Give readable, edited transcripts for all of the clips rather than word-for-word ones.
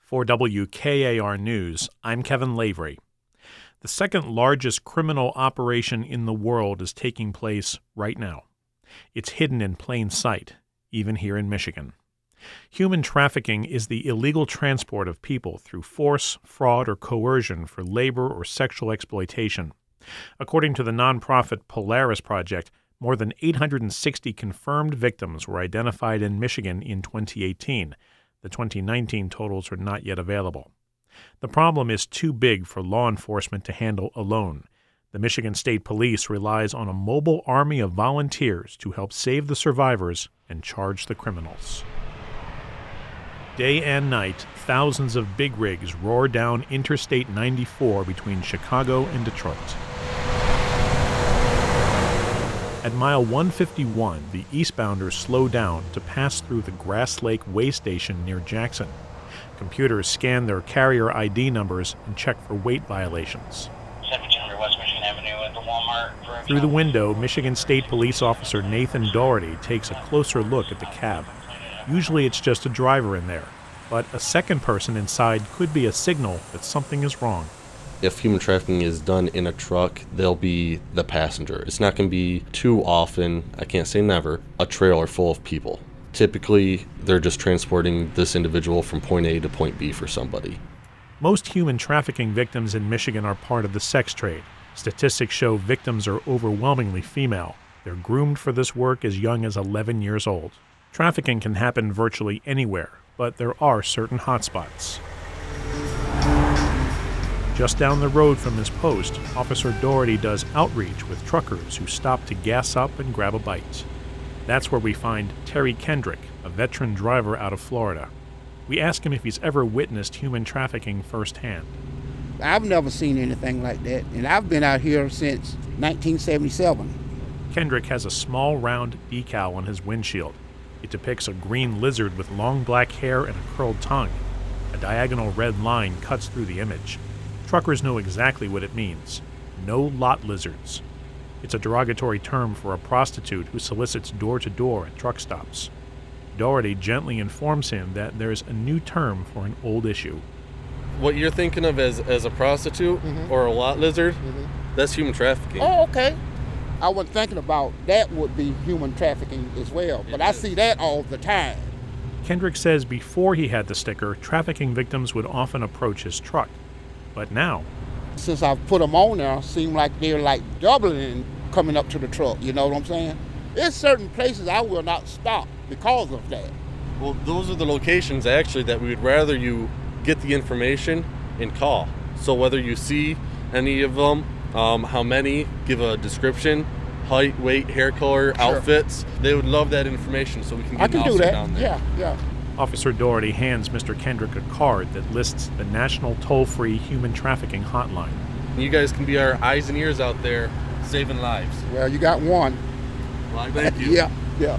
For WKAR News, I'm Kevin Lavery. The second largest criminal operation in the world is taking place right now. It's hidden in plain sight, even here in Michigan. Human trafficking is the illegal transport of people through force, fraud, or coercion for labor or sexual exploitation. According to the nonprofit Polaris Project, more than 860 confirmed victims were identified in Michigan in 2018. The 2019 totals are not yet available. The problem is too big for law enforcement to handle alone. The Michigan State Police relies on a mobile army of volunteers to help save the survivors and charge the criminals. Day and night, thousands of big rigs roar down Interstate 94 between Chicago and Detroit. At mile 151, the eastbounders slow down to pass through the Grass Lake Way Station near Jackson. Computers scan their carrier ID numbers and check for weight violations. 1700 West Michigan Avenue at the Walmart. Through the window, Michigan State Police Officer Nathan Doherty takes a closer look at the cab. Usually it's just a driver in there, but a second person inside could be a signal that something is wrong. If human trafficking is done in a truck, they'll be the passenger. It's not going to be too often, I can't say never, a trailer full of people. Typically, they're just transporting this individual from point A to point B for somebody. Most human trafficking victims in Michigan are part of the sex trade. Statistics show victims are overwhelmingly female. They're groomed for this work as young as 11 years old. Trafficking can happen virtually anywhere, but there are certain hotspots. Just down the road from his post, Officer Doherty does outreach with truckers who stop to gas up and grab a bite. That's where we find Terry Kendrick, a veteran driver out of Florida. We ask him if he's ever witnessed human trafficking firsthand. I've never seen anything like that, and I've been out here since 1977. Kendrick has a small round decal on his windshield. It depicts a green lizard with long black hair and a curled tongue. A diagonal red line cuts through the image. Truckers know exactly what it means. No lot lizards. It's a derogatory term for a prostitute who solicits door-to-door at truck stops. Doherty gently informs him that there's a new term for an old issue. What you're thinking of as a prostitute or a lot lizard, that's human trafficking. Oh, okay. I wasn't thinking about that would be human trafficking as well, but I see that all the time. Kendrick says before he had the sticker, trafficking victims would often approach his truck. But now, since I've put them on there, seem like they're like doubling and coming up to the truck, you know what I'm saying? There's certain places I will not stop because of that. Well, those are the locations actually that we would rather you get the information and call. So whether you see any of them, how many, give a description, height, weight, hair color, outfits. They would love that information so we can get an officer down there. Yeah. Officer Doherty hands Mr. Kendrick a card that lists the National Toll-Free Human Trafficking Hotline. You guys can be our eyes and ears out there saving lives. Well, you got one. Well, thank you. Yeah.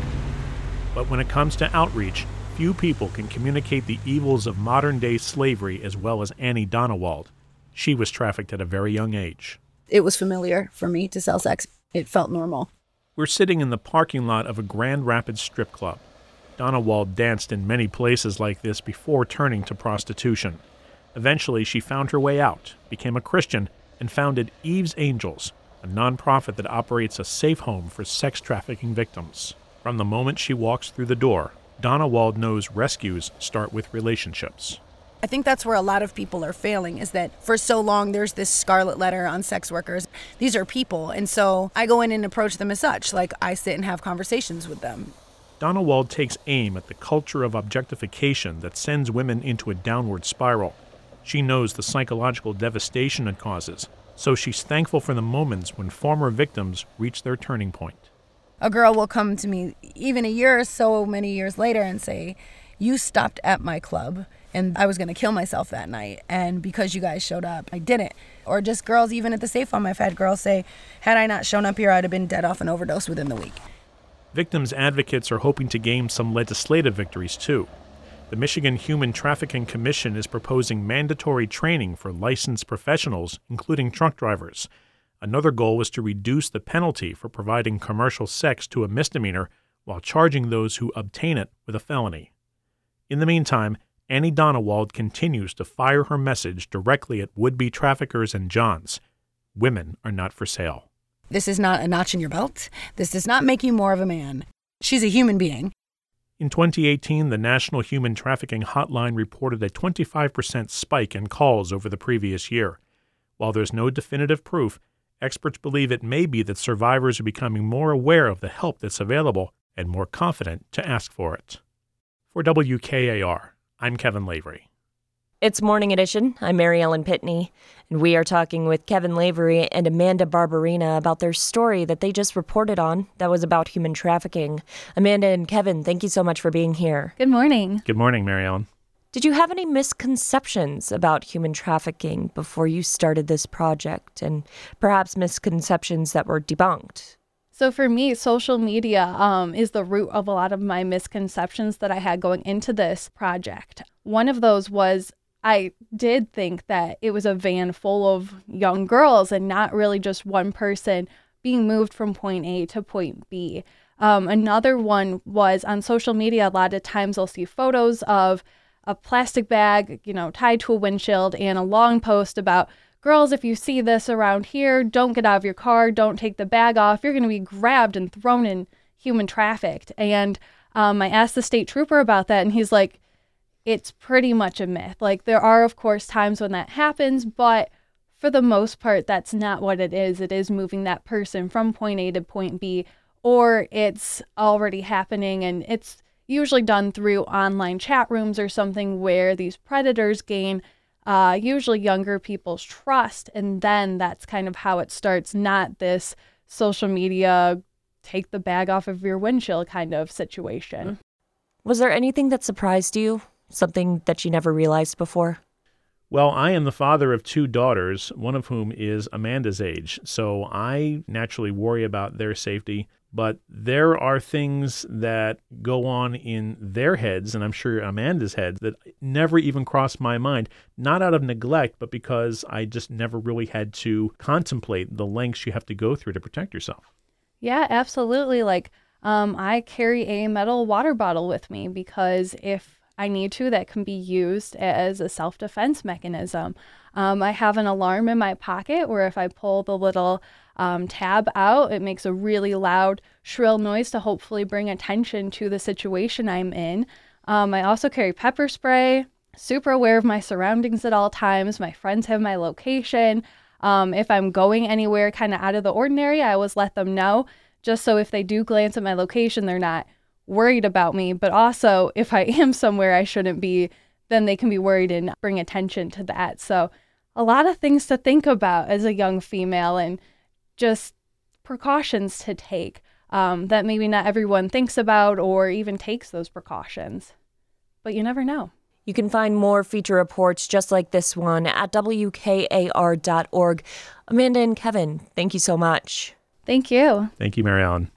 But when it comes to outreach, few people can communicate the evils of modern-day slavery as well as Annie Donowald. She was trafficked at a very young age. It was familiar for me to sell sex. It felt normal. We're sitting in the parking lot of a Grand Rapids strip club. Donowald danced in many places like this before turning to prostitution. Eventually, she found her way out, became a Christian, and founded Eve's Angels, a nonprofit that operates a safe home for sex trafficking victims. From the moment she walks through the door, Donowald knows rescues start with relationships. I think that's where a lot of people are failing, is that for so long there's this scarlet letter on sex workers. These are people, and so I go in and approach them as such. Like, I sit and have conversations with them. Donowald takes aim at the culture of objectification that sends women into a downward spiral. She knows the psychological devastation it causes, so she's thankful for the moments when former victims reach their turning point. A girl will come to me even a year or so many years later and say, "You stopped at my club, and I was going to kill myself that night, and because you guys showed up, I didn't." Or just girls, even at the Safe Home, I've had girls say, "Had I not shown up here, I'd have been dead off an overdose within the week." Victims advocates are hoping to gain some legislative victories, too. The Michigan Human Trafficking Commission is proposing mandatory training for licensed professionals, including truck drivers. Another goal was to reduce the penalty for providing commercial sex to a misdemeanor while charging those who obtain it with a felony. In the meantime, Annie Donewald continues to fire her message directly at would-be traffickers and Johns. Women are not for sale. This is not a notch in your belt. This does not make you more of a man. She's a human being. In 2018, the National Human Trafficking Hotline reported a 25% spike in calls over the previous year. While there's no definitive proof, experts believe it may be that survivors are becoming more aware of the help that's available and more confident to ask for it. For WKAR, I'm Kevin Lavery. It's Morning Edition. I'm Mary Ellen Pitney, and we are talking with Kevin Lavery and Amanda Barberina about their story that they just reported on that was about human trafficking. Amanda and Kevin, thank you so much for being here. Good morning. Good morning, Mary Ellen. Did you have any misconceptions about human trafficking before you started this project, and perhaps misconceptions that were debunked? So for me, social media is the root of a lot of my misconceptions that I had going into this project. One of those was I did think that it was a van full of young girls and not really just one person being moved from point A to point B. Another one was on social media, a lot of times I'll see photos of a plastic bag, tied to a windshield and a long post about, girls, if you see this around here, don't get out of your car, don't take the bag off. You're going to be grabbed and thrown in human trafficked. And I asked the state trooper about that, and he's like, it's pretty much a myth. Like, there are, of course, times when that happens, but for the most part, that's not what it is. It is moving that person from point A to point B, or it's already happening, and it's usually done through online chat rooms or something where these predators gain usually younger people's trust, and then that's kind of how it starts, not this social media, take the bag off of your windshield kind of situation. Was there anything that surprised you? Something that you never realized before? Well, I am the father of 2 daughters, one of whom is Amanda's age, so I naturally worry about their safety. But there are things that go on in their heads, and I'm sure Amanda's head, that never even crossed my mind, not out of neglect, but because I just never really had to contemplate the lengths you have to go through to protect yourself. Yeah, absolutely. I carry a metal water bottle with me because if I need to, that can be used as a self-defense mechanism. I have an alarm in my pocket where if I pull the little tab out, it makes a really loud, shrill noise to hopefully bring attention to the situation I'm in. I also carry pepper spray, super aware of my surroundings at all times. My friends have my location. If I'm going anywhere kind of out of the ordinary, I always let them know, just so if they do glance at my location, they're not worried about me. But also, if I am somewhere I shouldn't be, then they can be worried and bring attention to that. So a lot of things to think about as a young female and just precautions to take that maybe not everyone thinks about or even takes those precautions. But you never know. You can find more feature reports just like this one at WKAR.org. Amanda and Kevin, thank you so much. Thank you. Thank you, Mary Ellen.